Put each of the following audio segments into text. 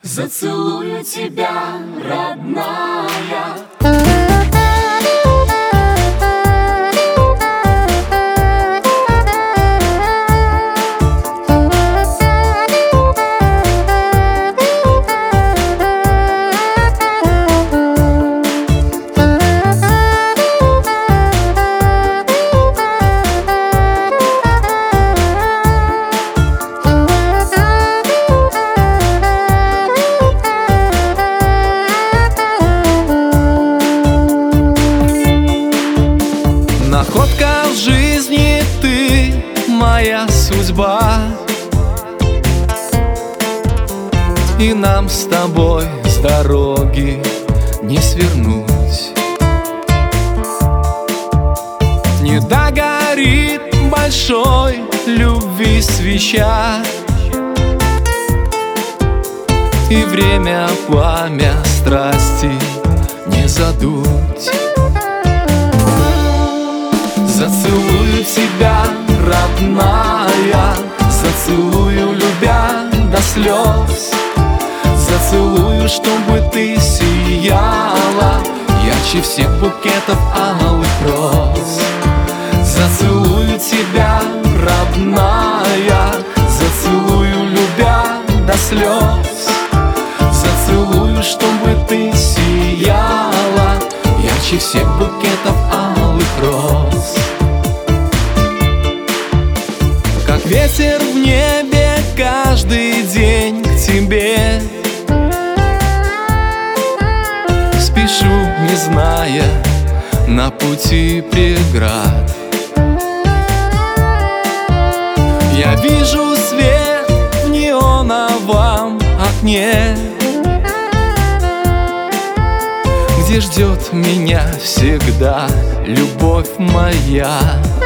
Зацелую тебя, родная. Находка в жизни, ты моя судьба, и нам с тобой с дороги не свернуть. Не догорит большой любви свеча, и время пламя страсти не задуть. Зацелую тебя, родная, зацелую, любя до слез. Зацелую, чтобы ты сияла ярче всех букетов алых роз. Зацелую тебя, родная, зацелую, любя до слез. Зацелую, чтобы ты сияла ярче всех букетов алых роз. Как ветер в небе каждый день к тебе спешу, не зная на пути преград. Я вижу свет в неоновом окне, где ждет меня всегда любовь моя.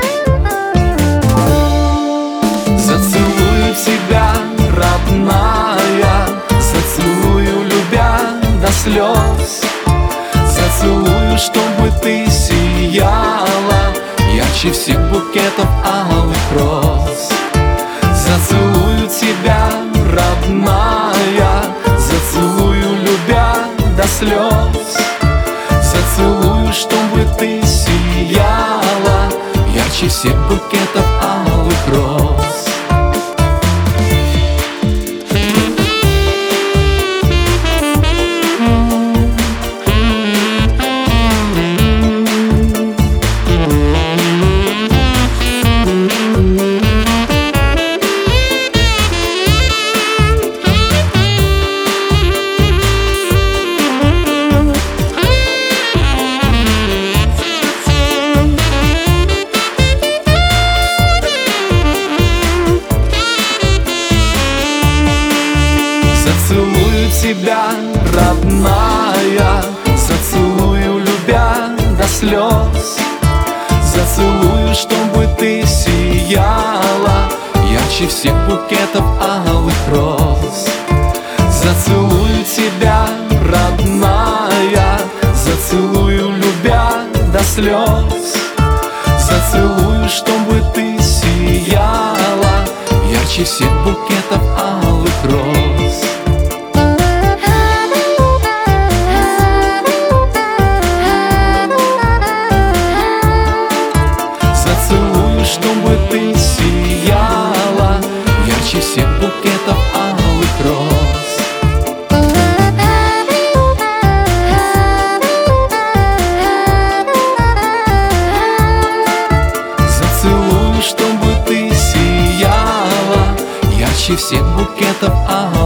Зацелую тебя, родная, зацелую, любя до слез. Зацелую, чтобы ты сияла ярче всех букетов алых роз. Зацелую тебя, родная, зацелую, любя до слез. Зацелую, чтобы ты сияла ярче всех букетов алых роз. Зацелую тебя, родная, зацелую, любя до слез. Зацелую, чтобы ты сияла ярче всех букетов алых роз. Зацелую тебя, родная, зацелую, любя до слез. Зацелую, чтобы ты сияла ярче всех букетов алых роз. Зацелую, чтобы ты сияла ярче всех букетов алых роз. Зацелую, чтобы ты сияла ярче всех букетов алых роз.